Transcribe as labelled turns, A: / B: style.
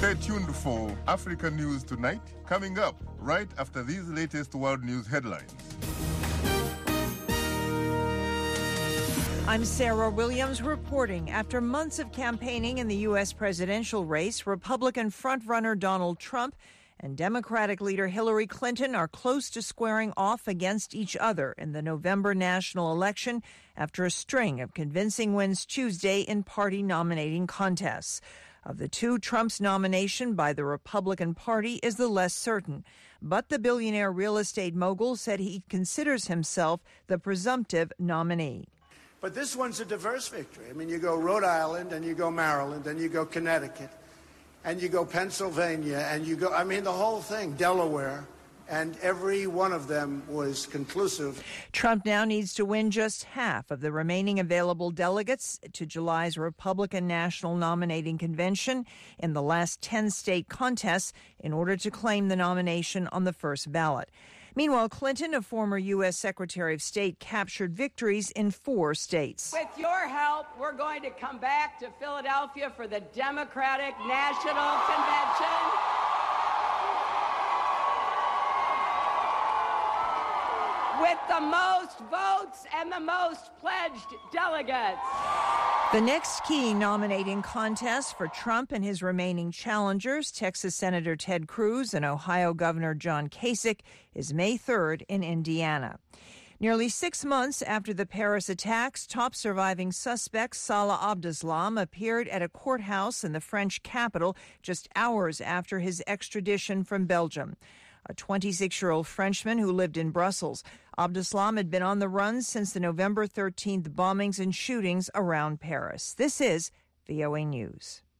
A: Stay tuned for Africa News Tonight, coming up right after these latest world news headlines.
B: I'm Sarah Williams reporting. After months of campaigning in the U.S. presidential race, Republican frontrunner Donald Trump and Democratic leader Hillary Clinton are close to squaring off against each other in the November national election after a string of convincing wins Tuesday in party nominating contests. Of the two, Trump's nomination by the Republican Party is the less certain. But the billionaire real estate mogul said he considers himself the presumptive nominee.
C: But this one's a diverse victory. I mean, you go Rhode Island, and you go Maryland, and you go Connecticut, and you go Pennsylvania, and you go, I mean, the whole thing, Delaware, and every one of them was conclusive.
B: Trump now needs to win just half of the remaining available delegates to July's Republican National Nominating Convention in the last 10-state contests in order to claim the nomination on the first ballot. Meanwhile, Clinton, a former U.S. Secretary of State, captured victories in 4 states.
D: With your help, we're going to come back to Philadelphia for the Democratic National Convention. With the most votes and the most pledged delegates.
B: The next key nominating contest for Trump and his remaining challengers, Texas Senator Ted Cruz and Ohio Governor John Kasich, is May 3rd in Indiana. Nearly 6 months after the Paris attacks, top surviving suspect Salah Abdeslam appeared at a courthouse in the French capital just hours after his extradition from Belgium. A 26-year-old Frenchman who lived in Brussels. Abdeslam had been on the run since the November 13th bombings and shootings around Paris. This is VOA News.